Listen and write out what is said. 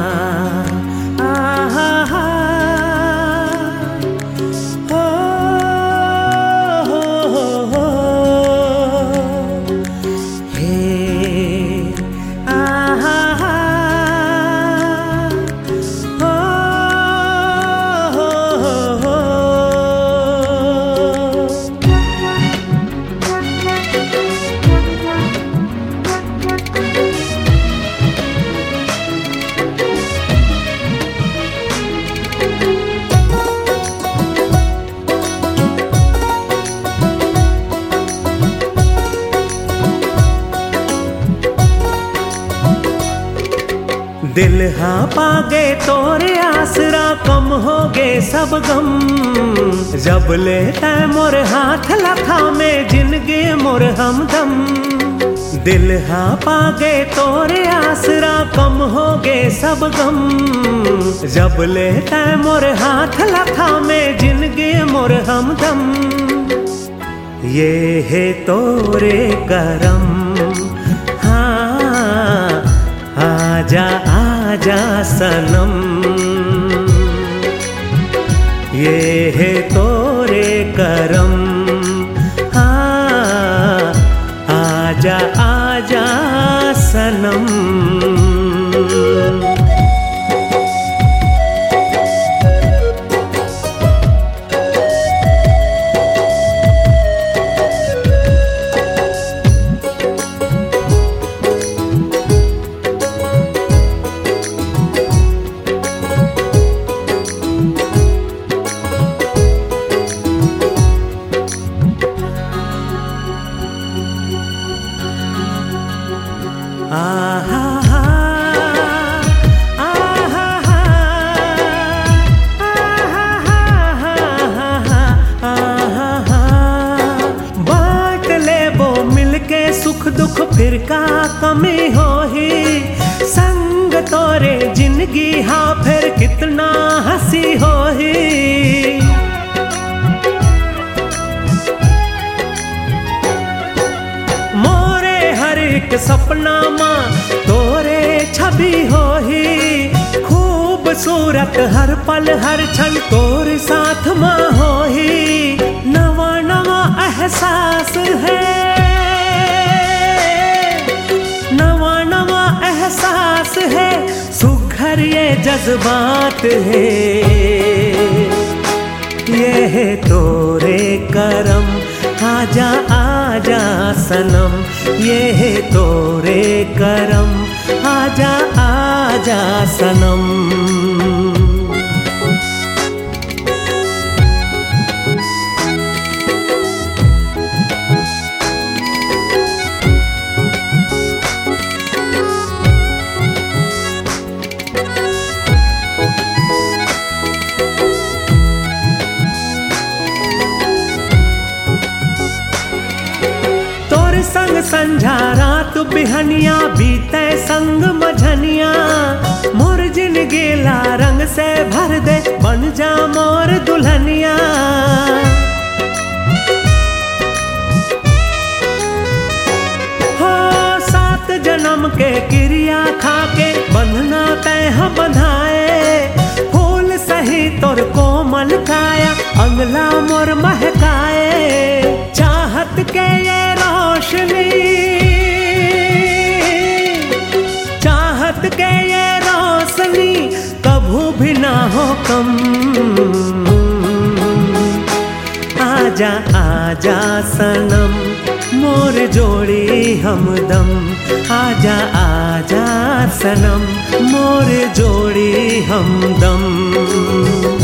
दिल हाँ पागे तोरे आसरा कम हो गे सब गम। जब ले तै मोर हाथ लखा में जिंदगी मोर हमदम। दिल हाँ पागे तोरे आसरा कम हो गे सब गम। जब ले तै मोर हाथ लखा में जिंदगी मोर हमदम। ये है तोरे करम, हाँ आजा आजा सनम। ये है तोरे करम, हाँ आजा आजा सनम। बांट ले वो मिलके सुख दुख फिर का कमी हो ही। संग तोरे जिंदगी हाँ फिर कितना हंसी हो ही। एक सपना माँ तोरे छवि हो ही। खूबसूरत हर पल हर क्षण तोरे साथ माँ हो ही। नवा नवा एहसास है, नवा नवा एहसास है। सुघर ये जज्बात है, ये है तोरे करम। आजा आजा सनम, ये है तोरे करम। आजा आजा सनम। संग संझा रात बिहनिया बीते संग मझनिया। मोर जिंदगी ला रंग से भर दे बन जा मोर दुल्हनिया। हो 7 जन्म के क्रिया खाके बंधना तय बंधाए। फूल सही तोर कोमल काया अंगला मोर महकाए। चाहत के ये रोशनी, चाहत के ये रोशनी कभू भी ना हो कम। आजा आजा सनम, मोर जोड़ी हमदम। आजा आजा सनम, मोर जोड़ी हमदम।